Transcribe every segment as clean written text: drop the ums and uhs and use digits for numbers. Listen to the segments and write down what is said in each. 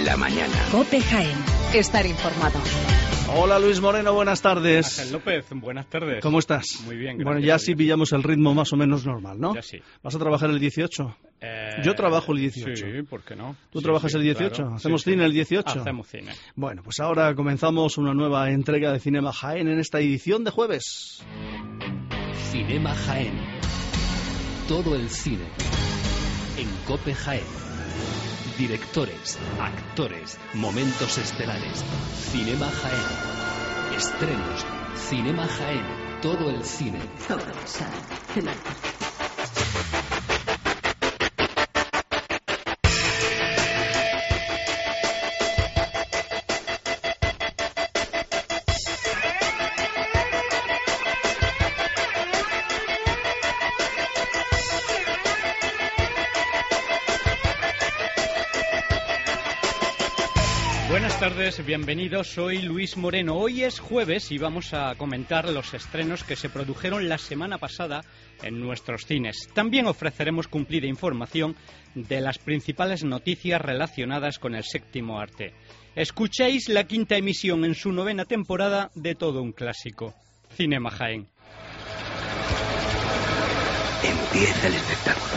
la mañana. COPE Jaén. Estar informado. Hola Luis Moreno, buenas tardes. Ángel López, buenas tardes. ¿Cómo estás? Muy bien, gracias. Bueno, ya sí pillamos el ritmo más o menos normal, ¿no? Ya sí. ¿Vas a trabajar el 18? Yo trabajo el 18. Sí, ¿por qué no? ¿Tú trabajas el 18? Claro. ¿Hacemos cine el 18? Hacemos cine. Bueno, pues ahora comenzamos una nueva entrega de Cinema Jaén en esta edición de jueves. Cinema Jaén. Todo el cine. En COPE Jaén. Directores, actores, momentos estelares. Cinema Jaén. Estrenos. Cinema Jaén. Todo el cine. Buenas tardes, bienvenidos, soy Luis Moreno. Hoy es jueves y vamos a comentar los estrenos que se produjeron la semana pasada en nuestros cines. También ofreceremos cumplida información de las principales noticias relacionadas con el séptimo arte. Escuchéis la quinta emisión en su 9ª temporada de todo un clásico, Cinema Jaén. Empieza el espectáculo.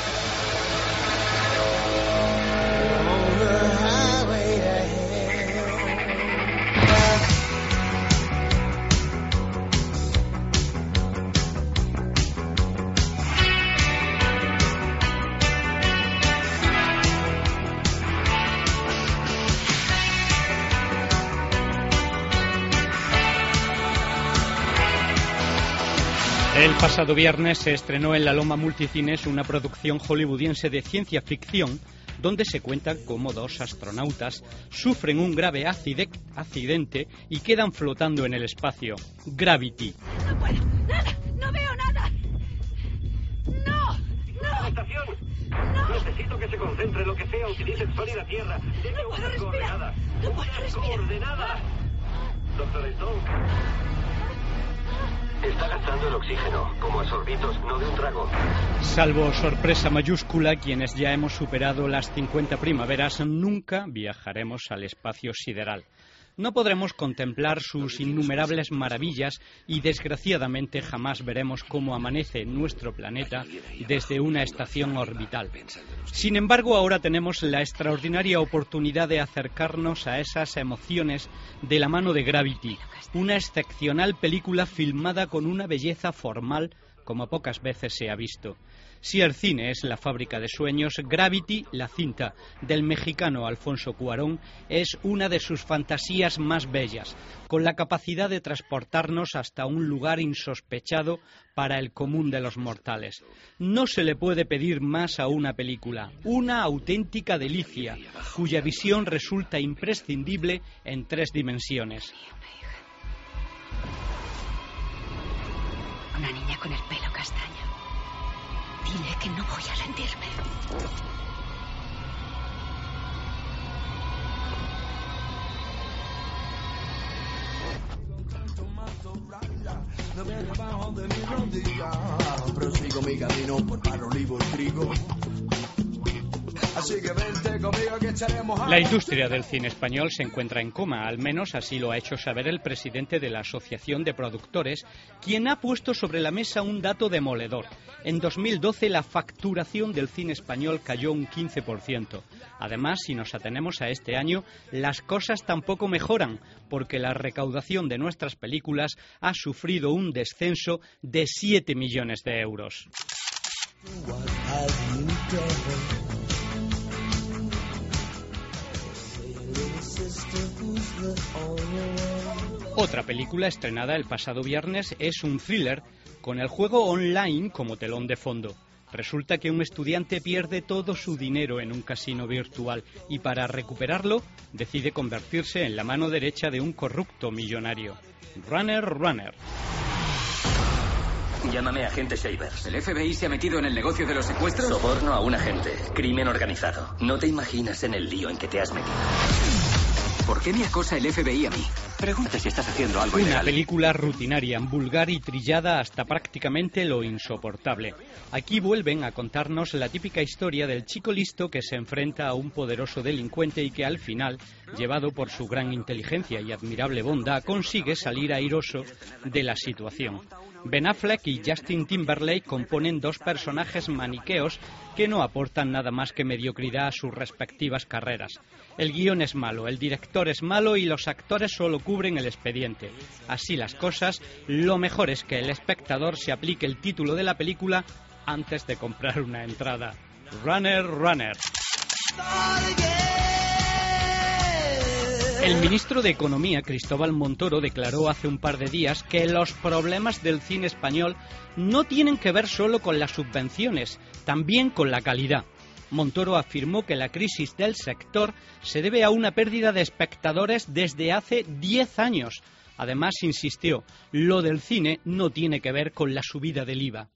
El pasado viernes se estrenó en la Loma Multicines una producción hollywoodiense de ciencia ficción donde se cuenta cómo dos astronautas sufren un grave accidente y quedan flotando en el espacio. Gravity. No puedo, nada, no veo nada. ¡No! ¡Estación! ¡No! Necesito que se concentre, lo que sea, utilice el sol y la tierra. Deme No puedo unas respirar. coordenadas. No puedo Unas respirar. coordenadas. Doctor Stone. Está gastando el oxígeno, como a sorbitos, no de un trago. Salvo sorpresa mayúscula, quienes ya hemos superado las 50 primaveras, nunca viajaremos al espacio sideral. No podremos contemplar sus innumerables maravillas y desgraciadamente jamás veremos cómo amanece nuestro planeta desde una estación orbital. Sin embargo, ahora tenemos la extraordinaria oportunidad de acercarnos a esas emociones de la mano de Gravity, una excepcional película filmada con una belleza formal como pocas veces se ha visto. Si el cine es la fábrica de sueños, Gravity, la cinta del mexicano Alfonso Cuarón, es una de sus fantasías más bellas, con la capacidad de transportarnos hasta un lugar insospechado para el común de los mortales. No se le puede pedir más a una película, una auténtica delicia, cuya visión resulta imprescindible en 3 dimensiones. Una niña con el pelo castaño. Dile que no voy a rendirme. Prosigo mi camino por mar, olivo y trigo. Así que vente conmigo que echaremos a... La industria del cine español se encuentra en coma, al menos así lo ha hecho saber el presidente de la Asociación de Productores, quien ha puesto sobre la mesa un dato demoledor. En 2012 la facturación del cine español cayó un 15%. Además, si nos atenemos a este año, las cosas tampoco mejoran, porque la recaudación de nuestras películas ha sufrido un descenso de 7 millones de euros. Otra película estrenada el pasado viernes es un thriller con el juego online como telón de fondo. Resulta que un estudiante pierde todo su dinero en un casino virtual y para recuperarlo decide convertirse en la mano derecha de un corrupto millonario. Runner, runner. Llámame agente Shavers. ¿El FBI se ha metido en el negocio de los secuestros? Soborno a un agente. Crimen organizado. No te imaginas en el lío en que te has metido. ¿Por qué me acosa el FBI a mí? Pregunta si estás haciendo algo Una ilegal. película rutinaria, vulgar y trillada hasta prácticamente lo insoportable. Aquí vuelven a contarnos la típica historia del chico listo que se enfrenta a un poderoso delincuente y que al final, llevado por su gran inteligencia y admirable bondad, consigue salir airoso de la situación. Ben Affleck y Justin Timberlake componen dos personajes maniqueos que no aportan nada más que mediocridad a sus respectivas carreras. El guión es malo, el director es malo y los actores solo cubren el expediente. Así las cosas, lo mejor es que el espectador se aplique el título de la película antes de comprar una entrada. Runner, runner. El ministro de Economía, Cristóbal Montoro, declaró hace un par de días que los problemas del cine español no tienen que ver solo con las subvenciones, también con la calidad. Montoro afirmó que la crisis del sector se debe a una pérdida de espectadores desde hace 10 años. Además, insistió, lo del cine no tiene que ver con la subida del IVA.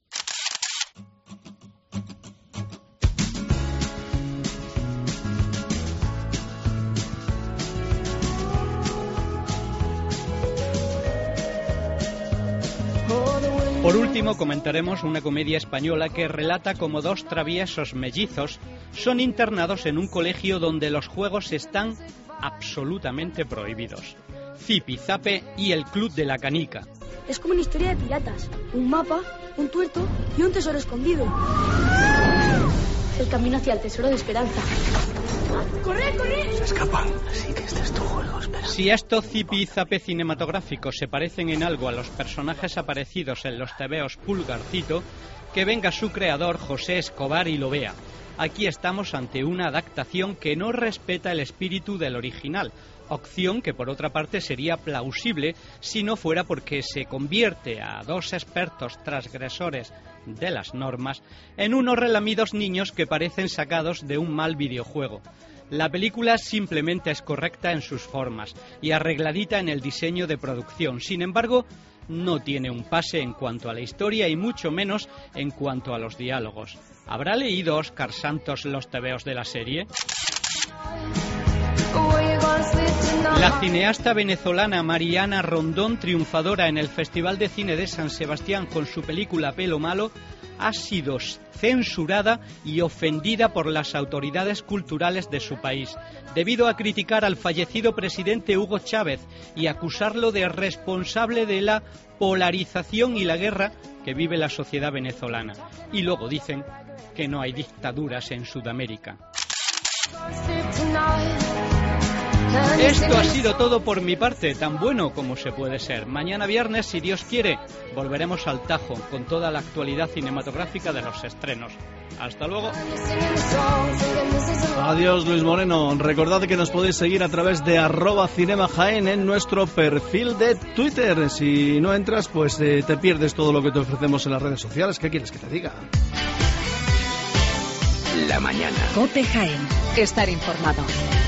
Por último, comentaremos una comedia española que relata cómo dos traviesos mellizos son internados en un colegio donde los juegos están absolutamente prohibidos. Zipi Zape y el Club de la Canica. Es como una historia de piratas. Un mapa, un tuerto y un tesoro escondido. El camino hacia el tesoro de Esperanza. ¡Corre, corre! Se escapan, así que este es tu juego, espera. Si estos Zipi y Zape cinematográficos se parecen en algo a los personajes aparecidos en los tebeos Pulgarcito, que venga su creador José Escobar y lo vea. Aquí estamos ante una adaptación que no respeta el espíritu del original, opción que por otra parte sería plausible si no fuera porque se convierte a dos expertos transgresores de las normas en unos relamidos niños que parecen sacados de un mal videojuego. La película simplemente es correcta en sus formas y arregladita en el diseño de producción. Sin embargo, no tiene un pase en cuanto a la historia y mucho menos en cuanto a los diálogos. ¿Habrá leído Óscar Santos los tebeos de la serie? La cineasta venezolana Mariana Rondón, triunfadora en el Festival de Cine de San Sebastián con su película Pelo Malo, ha sido censurada y ofendida por las autoridades culturales de su país, debido a criticar al fallecido presidente Hugo Chávez y acusarlo de responsable de la polarización y la guerra que vive la sociedad venezolana. Y luego dicen que no hay dictaduras en Sudamérica. Esto ha sido todo por mi parte, tan bueno como se puede ser. Mañana viernes, si Dios quiere, volveremos al tajo con toda la actualidad cinematográfica de los estrenos. Hasta luego. Adiós, Luis Moreno. Recordad que nos podéis seguir a través de @cinemajaen en nuestro perfil de Twitter. Si no entras, pues te pierdes todo lo que te ofrecemos en las redes sociales. ¿Qué quieres que te diga? La mañana. COPE Jaén. Estar informado.